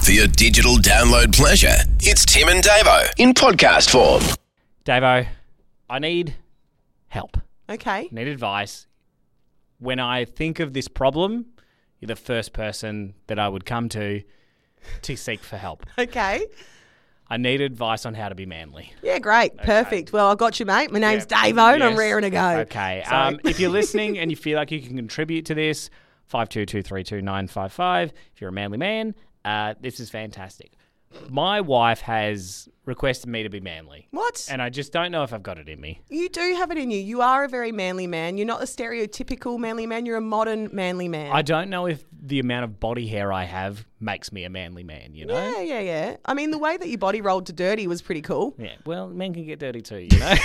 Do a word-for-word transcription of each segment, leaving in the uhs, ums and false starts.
For your digital download pleasure, it's Tim and Davo in podcast form. Davo, I need help. Okay. I need advice. When I think of this problem, you're the first person that I would come to to seek for help. Okay. I need advice on how to be manly. Yeah, great. Okay. Perfect. Well, I got you, mate. My name's Yeah. Davo and I'm Yes. raring to go. Okay. Sorry. Um, if you're listening and you feel like you can contribute to this, five two two three two nine five five. If you're a manly man, uh, this is fantastic. My wife has requested me to be manly. What? And I just don't know if I've got it in me. You do have it in you. You are a very manly man. You're not a stereotypical manly man. You're a modern manly man. I don't know if the amount of body hair I have makes me a manly man, you know? Yeah, yeah, yeah. I mean, the way that your body rolled to dirty was pretty cool. Yeah, well, men can get dirty too, you know?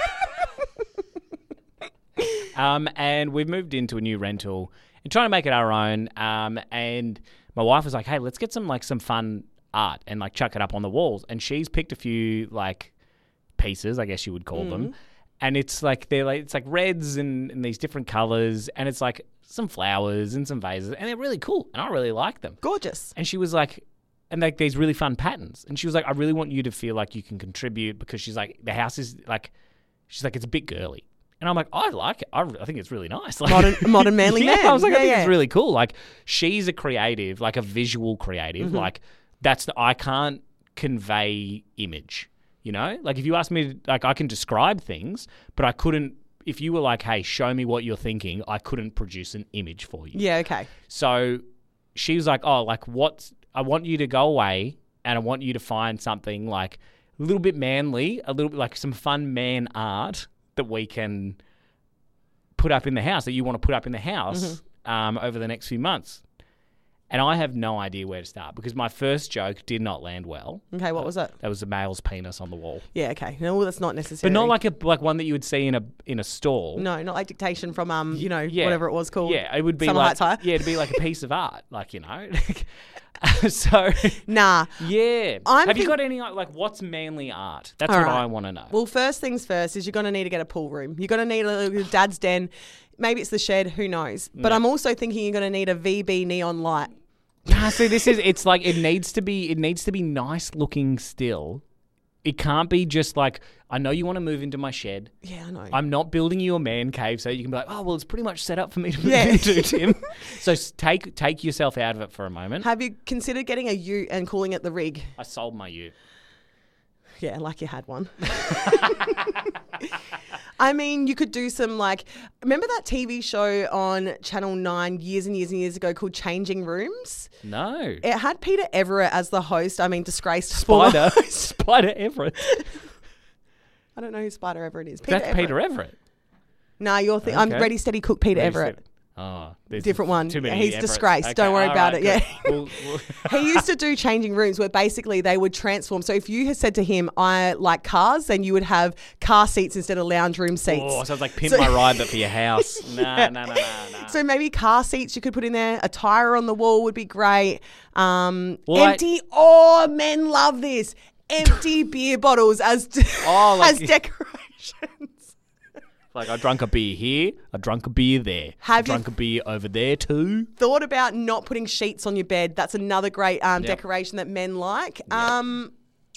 um, and we've moved into a new rental and trying to make it our own. Um, and my wife was like, hey, let's get some, like, some fun art and, like, chuck it up on the walls. And she's picked a few, like, pieces, I guess you would call Mm. them. And it's like, they're like, it's like reds and, and these different colors. And it's like some flowers and some vases. And they're really cool. And I really like them. Gorgeous. And she was like, and like these really fun patterns. And she was like, I really want you to feel like you can contribute because she's like, the house is like, she's like, it's a bit girly. And I'm like, I like it. I, I think it's really nice. Like, Modern, modern manly yeah, man. I was like, yeah, I think yeah. it's really cool. Like, she's a creative, like a visual creative. Mm-hmm. Like, that's the, I can't convey image, you know? Like, if you ask me, to, like, I can describe things, but I couldn't, if you were like, hey, show me what you're thinking, I couldn't produce an image for you. Yeah, okay. So she was like, oh, like, what's, I want you to go away and I want you to find something like a little bit manly, a little bit like some fun man art that we can put up in the house, that you want to put up in the house Mm-hmm. um, over the next few months. And I have no idea where to start because my first joke did not land well. Okay, what was that? That was a male's penis on the wall. Yeah, okay. No, well, that's not necessary. But not like a like one that you would see in a in a stall. No, not like dictation from, um, you know, Yeah. whatever it was called. Yeah, it would be Summer like Heights High. yeah, it'd be like a piece of art, like, you know. so Nah. yeah, I'm have you think- got any like what's manly art? That's All what right. I want to know. Well, first things first is you're going to need to get a pool room. You're going to need a, a dad's den. Maybe it's the shed. Who knows? But Yeah. I'm also thinking you're going to need a V B neon light. Nah, see, this is it's like it needs to be it needs to be nice looking still. It can't be just like, I know you want to move into my shed. Yeah, I know. I'm not building you a man cave so you can be like, oh, well, it's pretty much set up for me to move Yeah. into, Tim. So s- take take yourself out of it for a moment. Have you considered getting a ute and calling it the rig? I sold my ute. Yeah, like you had one. I mean, you could do some like, remember that T V show on Channel nine years and years and years ago called Changing Rooms? No. It had Peter Everett as the host. I mean, disgraced spoiler. Spider. Spider Everett. I don't know who Spider Everett is. Peter That's Everett. Peter Everett. Nah, you're th- I'm Okay. Ready Steady Cook Peter Ready, Everett. Steady. Oh, there's Different one. Too many He's Everetts. disgraced. Okay, Don't worry all about right, it. Yeah. good. We'll- we'll- He used to do Changing Rooms where basically they would transform. So if you had said to him, I like cars, then you would have car seats instead of lounge room seats. Oh, sounds like Pimp So- My Ride, but for your house. Nah, nah, nah, nah, nah. So maybe car seats you could put in there. A tire on the wall would be great. Um, Well, I- empty. Oh, men love this. Empty beer bottles as de- Oh, like- as decorations. Like, I drunk a beer here, I drunk a beer there. Have I you- drunk a beer over there too. Thought about not putting sheets on your bed. That's another great um, Yep. decoration that men like. Um,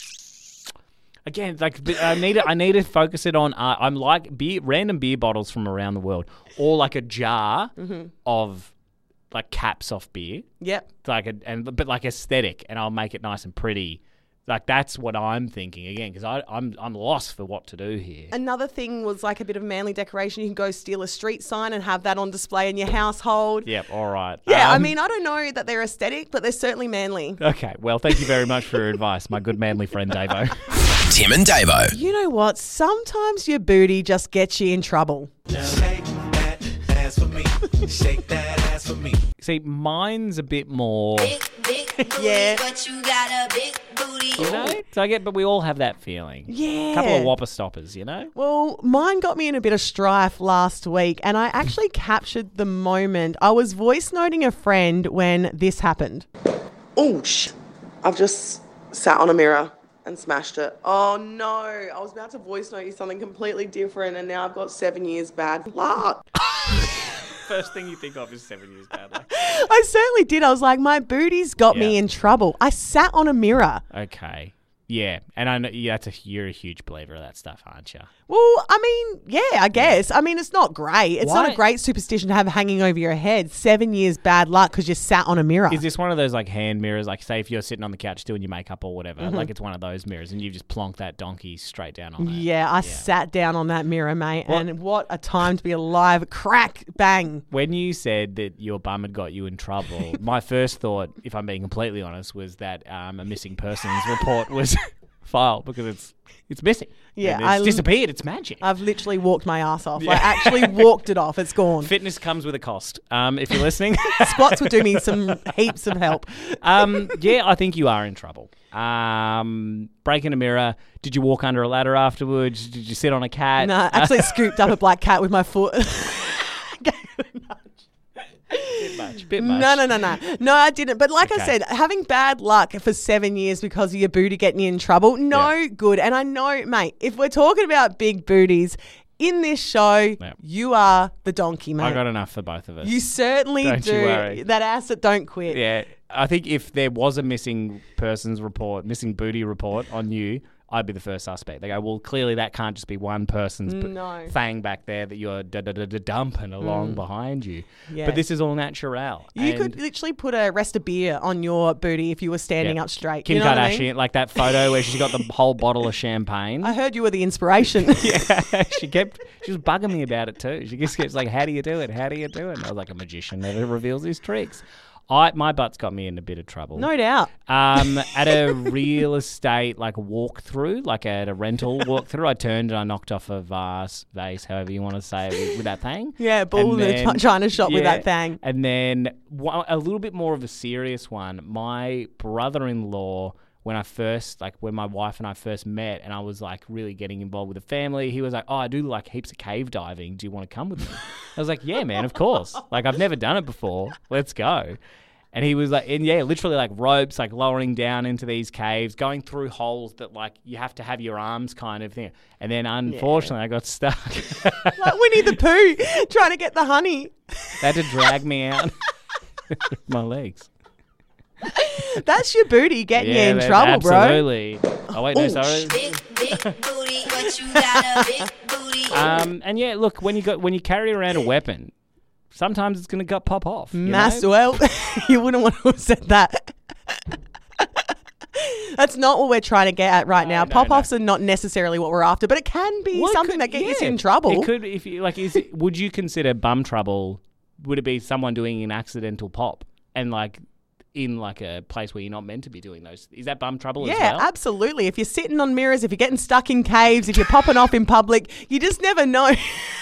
Again, like but I need to, I need to focus it on art. I'm like beer, random beer bottles from around the world, or like a jar Mm-hmm. of like caps off beer, yep. like a, and but like aesthetic, and I'll make it nice and pretty. Like that's what I'm thinking again, because I I'm I'm lost for what to do here. Another thing was like a bit of manly decoration. You can go steal a street sign and have that on display in your household. Yep, all right. Yeah, I Um, mean, I don't know that they're aesthetic, but they're certainly manly. Okay, well, thank you very much for your advice, my good manly friend Davo. Tim and Davo. You know what? Sometimes your booty just gets you in trouble. Shake that ass for me. Shake that ass for me. See, mine's a bit more, Big, big booty, Yeah. but you got a big booty. you know. So I get, but we all have that feeling. Yeah. A couple of whopper stoppers, you know. Well, mine got me in a bit of strife last week, and I actually captured the moment. I was voice noting a friend when this happened. Oh, sh! I've just sat on a mirror and smashed it. Oh no! I was about to voice note you something completely different, and now I've got seven years bad luck. First thing you think of is seven years bad luck. I certainly did. I was like, my booty's got me Yeah. in trouble. I sat on a mirror. Okay. Yeah, and I know yeah, that's a, you're a huge believer of that stuff, aren't you? Well, I mean, yeah, I guess. I mean, it's not great. It's not Why- a great superstition to have hanging over your head. Seven years bad luck because you sat on a mirror. Is this one of those like hand mirrors? Like, say if you're sitting on the couch doing your makeup or whatever, Mm-hmm. like it's one of those mirrors, and you've just plonked that donkey straight down on it. Yeah, I sat down on that mirror, mate, and what a time to be alive. Crack, bang. When you said that your bum had got you in trouble, my first thought, if I'm being completely honest, was that um, a missing persons report was filed because it's it's missing. Yeah, And it's I l- disappeared. It's magic. I've literally walked my ass off. I actually walked it off. It's gone. Fitness comes with a cost. Um, if you're listening, Squats would do me some heaps of help. um, yeah, I think you are in trouble. Um, breaking a mirror. Did you walk under a ladder afterwards? Did you sit on a cat? No, actually scooped up a black cat with my foot. Bit much. Bit much. No, no, no, no. No, I didn't. But like I Okay. said, having bad luck for seven years because of your booty getting you in trouble, no Yeah. good. And I know, mate, if we're talking about big booties in this show, Yeah. you are the donkey, mate. I got enough for both of us. you certainly Don't do. you worry. That ass that don't quit. Yeah, I think if there was a missing persons report, missing booty report on you, I'd be the first suspect. They go, well, clearly that can't just be one person's b- No. thang back there that you're da- da- da- da- dumping along behind you. Yeah. But this is all natural. You And could literally put a rest of beer on your booty if you were standing yeah, up straight. Kim you know Kardashian, what I mean? like that photo where she's got the whole bottle of champagne. I heard you were the inspiration. Yeah, she kept, she was bugging me about it too. She just kept like, how do you do it? How do you do it? And I was like, a magician never reveals his tricks. I, my butt's got me in a bit of trouble. No doubt. Um, at a real estate like walkthrough, like at a rental walkthrough, I turned and I knocked off a vase, vase, however you want to say it, with, with that thing. Yeah, bull And in a then- ch- China shop with yeah, that thing. And then one, a little bit more of a serious one. My brother-in-law, when I first, like when my wife and I first met, and I was like really getting involved with the family, he was like, "Oh, I do like heaps of cave diving. Do you want to come with me?" I was like, "Yeah, man, of course. Like I've never done it before. Let's go." And he was like, and yeah, literally like ropes, like lowering down into these caves, going through holes that like you have to have your arms kind of thing. And then unfortunately, I got stuck. Like Winnie the Pooh trying to get the honey. They had to drag me out with my legs. That's your booty getting you in that- trouble, bro. absolutely. Oh wait, no, sorry. Big, big booty, but you got a big booty. Um, and yeah, look, when you got when you carry around a weapon, sometimes it's gonna gut pop off. you Mass, know? well, you wouldn't want to have said that. That's not what we're trying to get at right now. no, Pop-offs are not necessarily what we're after, but it can be Well, it something could- that gets you yeah, in trouble. It could, if you like, is it, would you consider bum trouble? Would it be someone doing an accidental pop and like in like a place where you're not meant to be doing those? Is that bum trouble as Yeah, well? absolutely. If you're sitting on mirrors, if you're getting stuck in caves, if you're popping off in public, you just never know.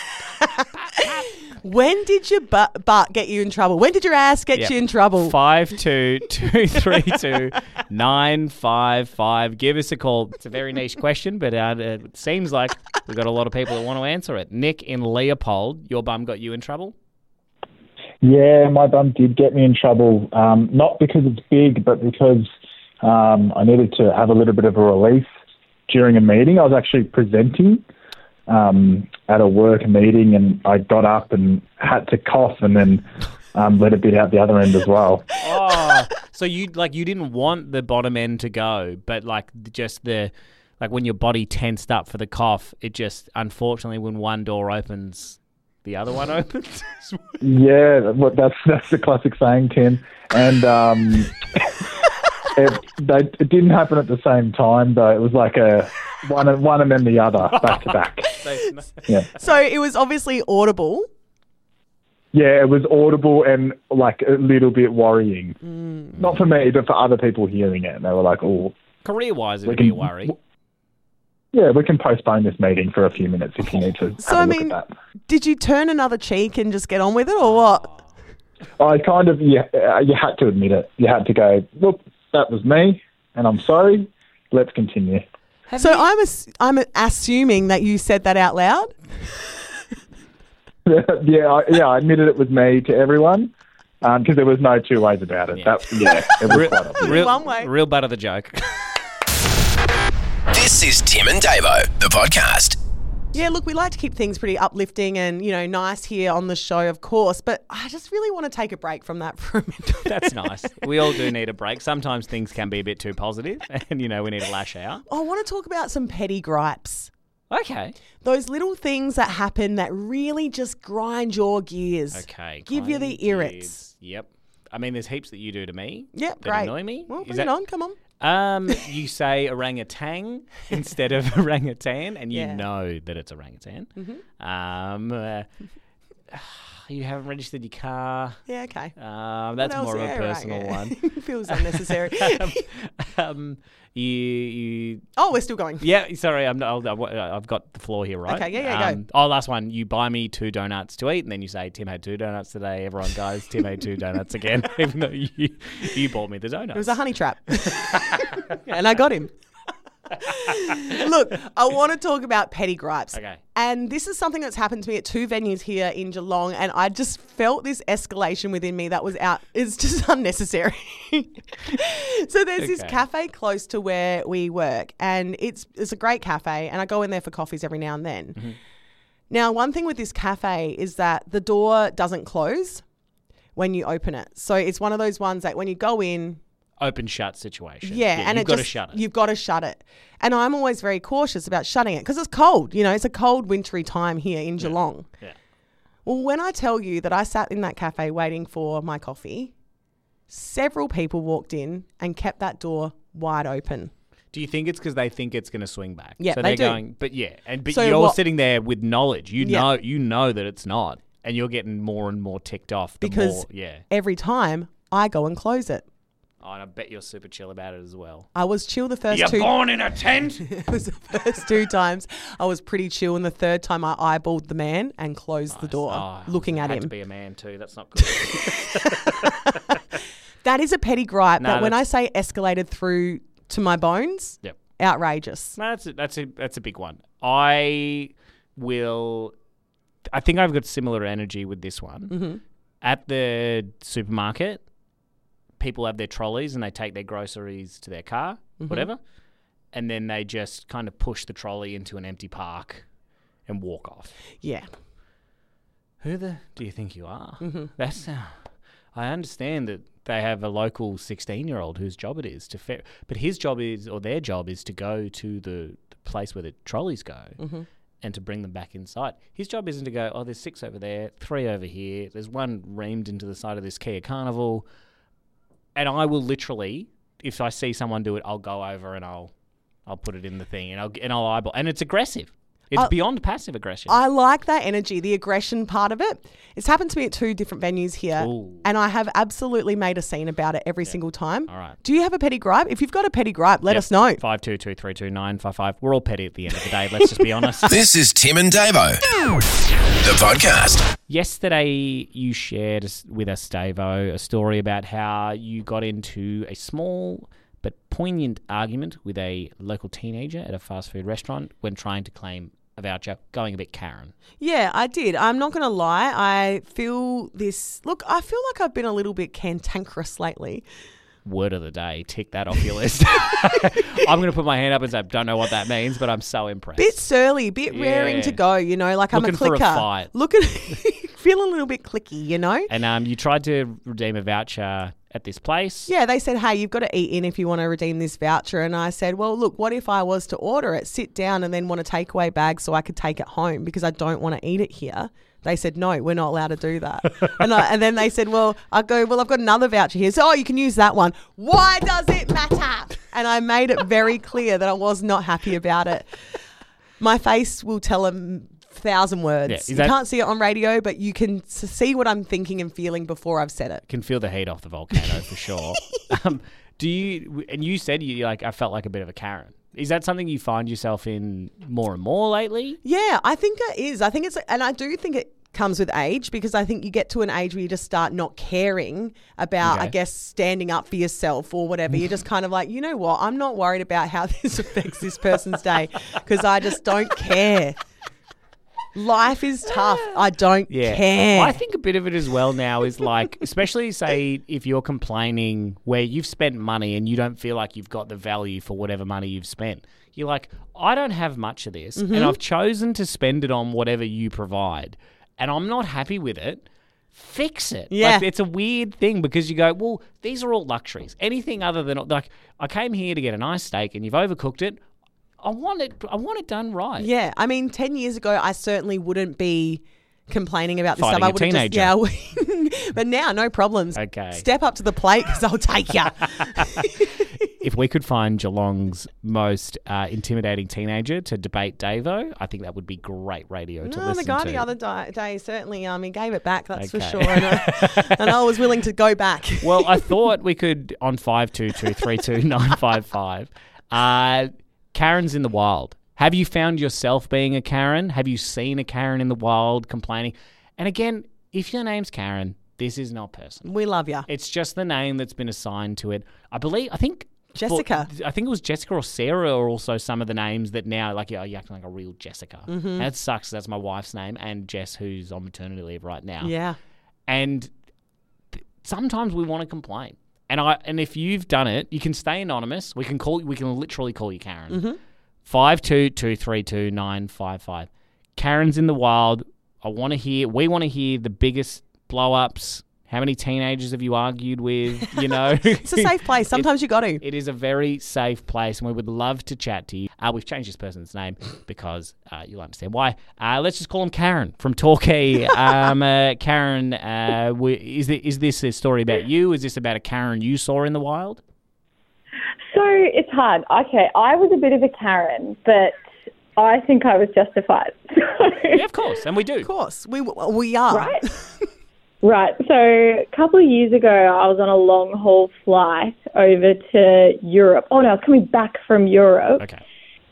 When did your butt, butt get you in trouble? When did your ass get Yep. you in trouble? Five two two three two nine five five. Give us a call. It's a very niche question, but uh, it seems like we've got a lot of people that want to answer it. Nick in Leopold, your bum got you in trouble? Yeah, my bum did get me in trouble, um, not because it's big, but because um, I needed to have a little bit of a relief during a meeting. I was actually presenting um, at a work meeting, and I got up and had to cough and then um, let a bit out the other end as well. Oh, so you like you didn't want the bottom end to go, but like just the like when your body tensed up for the cough, it just unfortunately when one door opens, the other one opens. Yeah, well, that's that's the classic saying, Tim. And um, it, they, it didn't happen at the same time, though. It was like a one and one and then the other, back to back. Yeah, So it was obviously audible. yeah, it was audible and like a little bit worrying. Not for me, but for other people hearing it. And they were like, "Oh, Career wise, we it'd be a can- worry. yeah, we can postpone this meeting for a few minutes if you need to have So, a I look mean, at that." did you turn another cheek and just get on with it or what? I kind of, yeah, uh, you had to admit it. You had to go, "Look, that was me, and I'm sorry. Let's continue." So I'm ass- I'm assuming that you said that out loud. yeah, I, yeah, I admitted it was me to everyone because there was no two ways about it. Yeah. That, yeah, it was quite obvious. Real, One way. real butt of the joke. This is Tim and Davo, the podcast. Yeah, look, we like to keep things pretty uplifting and, you know, nice here on the show, of course, but I just really want to take a break from that for a minute. That's nice. We all do need a break. Sometimes things can be a bit too positive and, you know, we need to lash out. I want to talk about some petty gripes. Okay. Those little things that happen that really just grind your gears. Okay. Give you the kind irrits. gears. Yep. I mean, there's heaps that you do to me Yep, that great. annoy me. Well, Is bring that- it on, come on. Um, you say orangutan instead of orangutan, and you Yeah. know that it's orangutan. Mm-hmm. Um, uh, you haven't registered your car. Yeah, okay. Um, that's What else? more of a Yeah, right, personal yeah. one. Feels unnecessary. um, you, you, Oh, we're still going. yeah. Sorry, I'm. I'll, I'll- I've got the floor here, right? Okay, yeah, yeah, go. um, Oh, last one. You buy me two donuts to eat, and then you say Tim had two donuts today. Everyone goes, Tim had two donuts again, even though you you bought me the donuts. It was a honey trap. And I got him. Look, I want to talk about petty gripes. Okay. And this is something that's happened to me at two venues here in Geelong, and I just felt this escalation within me that was out. It's just unnecessary. So there's this Okay. cafe close to where we work, and it's it's a great cafe, and I go in there for coffees every now and then. Mm-hmm. Now, one thing with this cafe is that the door doesn't close when you open it. So it's one of those ones that when you go in, Open shut situation. yeah, and you've it got to just, shut it. You've got to shut it. And I'm always very cautious about shutting it because it's cold. You know, it's a cold, wintry time here in Geelong. Yeah. Well, when I tell you that I sat in that cafe waiting for my coffee, several people walked in and kept that door wide open. Do you think it's because they think it's going to swing back? Yeah, so they they're do. going, but yeah, and but So you're what- sitting there with knowledge. You Yeah. know, you know that it's not, and you're getting more and more ticked off. The Because more, yeah, every time I go and close it. oh, and I bet you're super chill about it as well. I was chill the first You're two born in a tent. It was the first two times I was pretty chill, and the third time I eyeballed the man and closed the door, Oh, looking I at had to him. be a man too. That's not good. That is a petty gripe. No, that when I that's- say escalated through to my bones, Yep. outrageous. No, that's a, that's a that's a big one. I will. I think I've got similar energy with this one. Mm-hmm. At the supermarket, people have their trolleys and they take their groceries to their car, Mm-hmm. whatever, and then they just kind of push the trolley into an empty park and walk off. Yeah. Who the do you think you are? Mm-hmm. That's. Uh, I understand that they have a local sixteen-year-old whose job it is to, fer- but his job is, or their job is to go to the, the place where the trolleys go Mm-hmm. and to bring them back inside. His job isn't to go, oh, there's six over there, three over here, there's one reamed into the side of this Kia Carnival, and I will literally, if I see someone do it, I'll go over and I'll, I'll put it in the thing and I'll and I'll eyeball, and it's aggressive. It's I- beyond passive aggression. I like that energy, the aggression part of it. It's happened to me at two different venues here, Ooh. and I have absolutely made a scene about it every single time. All right. Do you have a petty gripe? If you've got a petty gripe, let us know. Five two two three two nine five five. We're all petty at the end of the day. Let's just be honest. This is Tim and Davo, the podcast. Yesterday, you shared us- with us, Davo, a story about how you got into a small but poignant argument with a local teenager at a fast food restaurant when trying to claim a voucher, going a bit Karen. Yeah, I did. I'm not going to lie. I feel this. Look, I feel like I've been a little bit cantankerous lately. Word of the day. Tick that off your list. I'm going to put my hand up and say, I don't know what that means, but I'm so impressed. Bit surly, bit raring Yeah. to go, you know, like I'm Looking a for a clicker. fight. Look at feel a little bit clicky, you know? And um, you tried to redeem a voucher at this place. Yeah, they said, hey, you've got to eat in if you want to redeem this voucher. And I said, well, look, what if I was to order it, sit down and then want a takeaway bag so I could take it home because I don't want to eat it here? They said, no, we're not allowed to do that. and, I, and then they said, well, I go, well, I've got another voucher here. So, oh, you can use that one. Why does it matter? And I made it very clear that I was not happy about it. My face will tell a thousand words. Yeah, is you that- can't see it on radio, but you can s- see what I'm thinking and feeling before I've said it. Can feel the heat off the volcano for sure. Um, do you? And you said you like. I felt like a bit of a Karen. Is that something you find yourself in more and more lately? Yeah, I think it is. I think it's, and I do think it comes with age because I think you get to an age where you just start not caring about, Okay. I guess, standing up for yourself or whatever. You're just kind of like, you know what? I'm not worried about how this affects this person's day because I just don't care. Life is tough. I don't Yeah. care. I think a bit of it as well now is like, especially say if you're complaining where you've spent money and you don't feel like you've got the value for whatever money you've spent. You're like, I don't have much of this Mm-hmm. and I've chosen to spend it on whatever you provide and I'm not happy with it. Fix it. Yeah. Like, it's a weird thing because you go, well, these are all luxuries. Anything other than, like, I came here to get a nice steak and you've overcooked it. I want it. I want it done right. Yeah, I mean, ten years ago, I certainly wouldn't be complaining about this Fighting stuff. I a would have just, teenager. yeah. But now, no problems. Okay. Step up to the plate because I'll take you. If we could find Geelong's most uh, intimidating teenager to debate Davo, I think that would be great radio to No, listen the guy to. the other di- day certainly, um, he gave it back. That's for Okay. sure, and I, and I was willing to go back. Well, I thought we could on five two two three two nine five five. Uh, Karen's in the wild. Have you found yourself being a Karen? Have you seen a Karen in the wild complaining? And again, if your name's Karen, this is not personal. We love you, It's just the name that's been assigned to it. I believe, I think... Jessica. for- I think it was Jessica or Sarah are also some of the names that now, like, yeah, you're acting like a real Jessica. Mm-hmm. That sucks. That's my wife's name and Jess, who's on maternity leave right now. Yeah, And th- sometimes we want to complain. And I and if you've done it, you can stay anonymous. We can call we can literally call you Karen. Mm-hmm. Five two two three two nine five five. Karen's in the wild. I want to hear. We want to hear the biggest blow ups. How many teenagers have you argued with? You know, it's a safe place. Sometimes you got to. It is a very safe place, and we would love to chat to you. Uh, we've changed this person's name because uh, you'll understand why. Uh, let's just call him Karen from Torquay. um, uh, Karen, uh, we, is, the, is this a story about you? Is this about a Karen you saw in the wild? So it's hard. Okay, I was a bit of a Karen, but I think I was justified. Yeah, of course, and we do. Of course, we we are. Right? Right. So a couple of years ago, I was on a long haul flight over to Europe. Oh, no, I was coming back from Europe. Okay.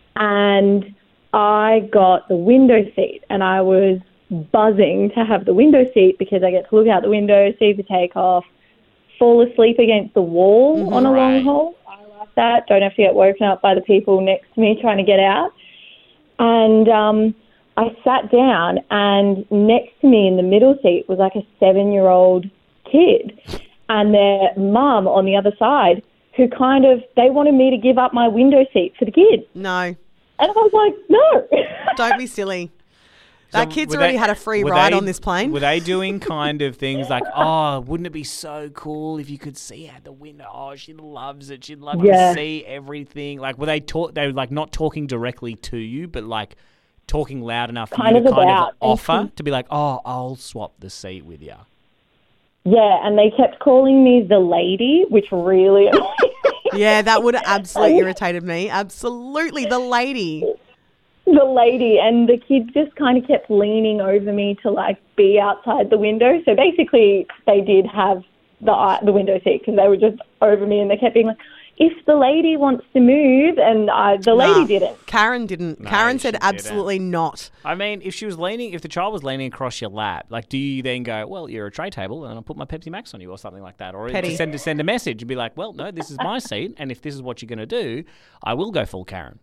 And I got the window seat, and I was buzzing to have the window seat because I get to look out the window, see the takeoff, fall asleep against the wall on a Right. long haul. I like that. Don't have to get woken up by the people next to me trying to get out. And um, I sat down, and next to me in the middle seat was like a seven-year-old kid, and their mum on the other side, who kind of, they wanted me to give up my window seat for the kid. No, And I was like, no. don't be silly. That So kid's were already they- had a free were ride they- on this plane. Were they doing kind of things like, oh, wouldn't it be so cool if you could see out the window? Oh, she loves it. She'd love Yeah. to see everything. Like, were they talk? They were like not talking directly to you, but like talking loud enough for Kind you to of kind about. of offer to be like, oh, I'll swap the seat with you. Yeah, and they kept calling me the lady, which really annoyed me. Yeah, that would have absolutely irritated me. Absolutely, the lady. The lady, and the kid just kind of kept leaning over me to like be outside the window. So basically, they did have the uh, the window seat because they were just over me, and they kept being like, "If the lady wants to move," and I, the lady Nah, didn't. Karen didn't. No, Karen she said didn't. absolutely not. I mean, if she was leaning, if the child was leaning across your lap, like, do you then go, well, you're a tray table, and I'll put my Pepsi Max on you or something like that? Or Petty. to send to send a message, you'd be like, well, no, this is my seat, and if this is what you're going to do, I will go full Karen.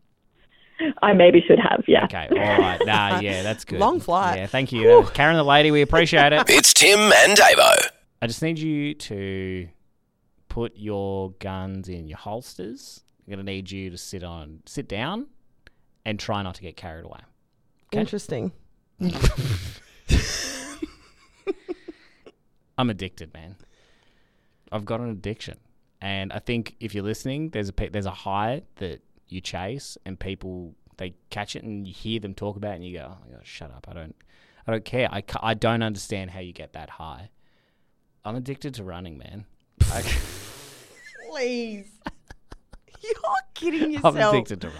I maybe should have, yeah. Okay, all right. Nah, yeah, that's good. Long flight. Yeah, thank you. Uh, Karen the lady, we appreciate it. It's Tim and Davo. I just need you to put your guns in your holsters. I'm going to need you to sit on, sit down and try not to get carried away. Okay. Interesting. I'm addicted, man. I've got an addiction. And I think if you're listening, there's a pe- there's a high that you chase and people, they catch it and you hear them talk about it and you go, oh my God, shut up. I don't I don't care. I, ca- I don't understand how you get that high. I'm addicted to running, man. I, Please. You're kidding I'm yourself. addicted to running.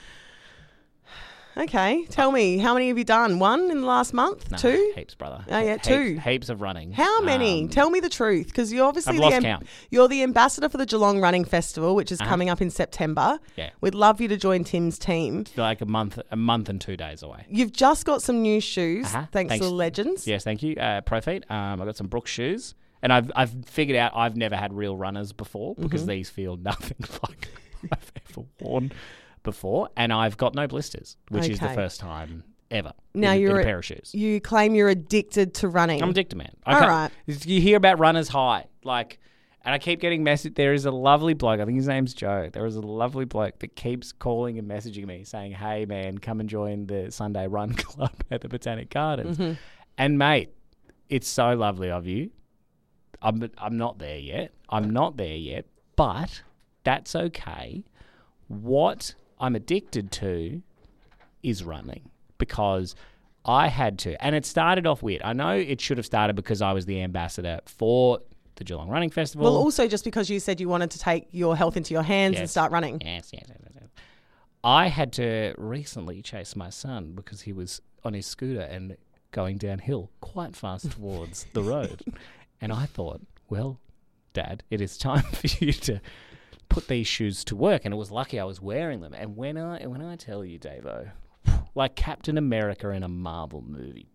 Okay, tell me, how many have you done? One in the last month? Nah, Two? Heaps, brother. Oh, yeah, Heaps- two. Heaps of running. How many? Um, Tell me the truth, because you're obviously I've the lost am- count. you're the ambassador for the Geelong Running Festival, which is Uh-huh. coming up in September. Yeah. We'd love you to join Tim's team. like a month, a month and two days away. You've just got some new shoes, Uh-huh. thanks, Thanks. to the legends. Yes, thank you. Uh, Profeet. Um, I got some Brooks shoes, and I've I've figured out I've never had real runners before because Mm-hmm. these feel nothing like I've ever worn before, and I've got no blisters, which is the Okay. first time ever. Now in, you're in a pair of shoes. You claim you're addicted to running. I'm addicted, man. I All can't- right. You hear about runners high, like, and I keep getting message. There is a lovely bloke. I think his name's Joe. There is a lovely bloke that keeps calling and messaging me saying, "Hey, man, come and join the Sunday Run Club at the Botanic Gardens." Mm-hmm. And mate, it's so lovely of you. I'm I'm not there yet. I'm not there yet, but that's okay. What I'm addicted to is running because I had to. And it started off weird. I know it should have started because I was the ambassador for the Geelong Running Festival. Well, also just because you said you wanted to take your health into your hands and Yes. start running. Yes, yes, yes, yes, yes. I had to recently chase my son because he was on his scooter and going downhill quite fast towards the road. And I thought, well, Dad, it is time for you to put these shoes to work. And it was lucky I was wearing them. And when I when I tell you, Davo, like Captain America in a Marvel movie,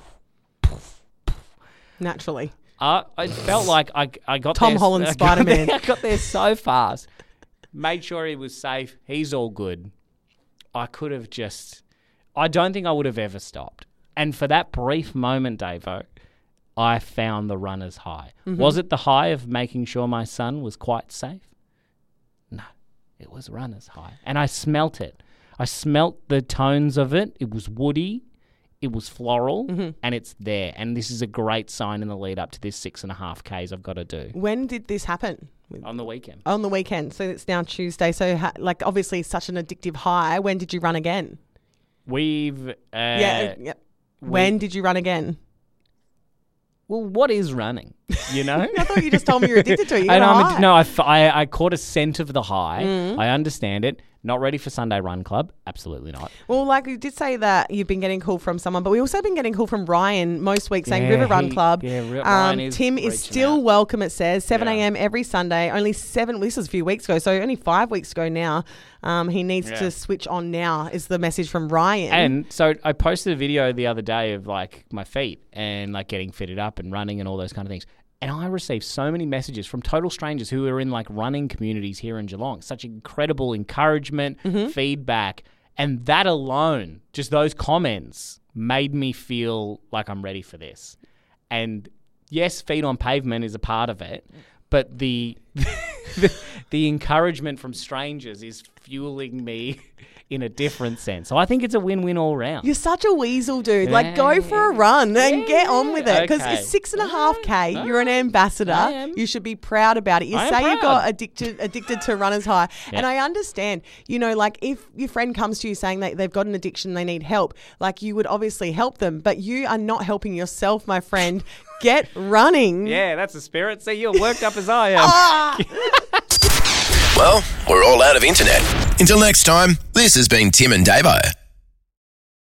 Naturally. Uh, I felt like I, I got Tom there, Holland I got Spider-Man. there- I got there so fast. Made sure he was safe. He's all good. I could have just... I don't think I would have ever stopped. And for that brief moment, Davo, I found the runner's high. Mm-hmm. Was it the high of making sure my son was quite safe? No, it was runner's high. And I smelt it. I smelt the tones of it. It was woody. It was floral, Mm-hmm. and it's there. And this is a great sign in the lead up to this six and a half Ks I've got to do When did this happen? on the weekend. On the weekend. So it's now Tuesday. So, ha- like, obviously, such an addictive high. When did you run again? We've, uh, yeah. yeah. When did you run again? well, what is running? You know? I thought you just told me you're addicted to it. You I got know, a I'm high. ad- no, I, f- I, I caught a scent of the high. Mm. I understand it. Not ready for Sunday Run Club? Absolutely not. Well, like you did say that you've been getting a call from someone, but we also been getting a call from Ryan most weeks saying Yeah, River Run he- Club. yeah, Ri- um, Ryan is Tim is reaching still out. welcome, it says, seven Yeah. a.m. every Sunday. Only seven, this was a few weeks ago, so only five weeks ago now. Um, he needs Yeah. to switch on now is the message from Ryan. And so I posted a video the other day of like my feet and like getting fitted up and running and all those kind of things. And I received so many messages from total strangers who are in like running communities here in Geelong. Such incredible encouragement, Mm-hmm. feedback. And that alone, just those comments made me feel like I'm ready for this. And yes, feet on pavement is a part of it, but the the, the encouragement from strangers is fueling me in a different sense. So I think it's a win-win all round. You're such a weasel, dude. Like, go for a run and Yeah, get on with it. Because okay. it's six and a half K. No, You're an ambassador. I am. You should be proud about it. You I am say you proud. got addicted addicted to runner's high. Yeah. And I understand, you know, like if your friend comes to you saying that they've got an addiction, they need help, like you would obviously help them. But you are not helping yourself, my friend. Get running. Yeah, that's the spirit. See, you're worked up as I am. Ah! Well, we're all out of internet. Until next time, this has been Tim and Davo.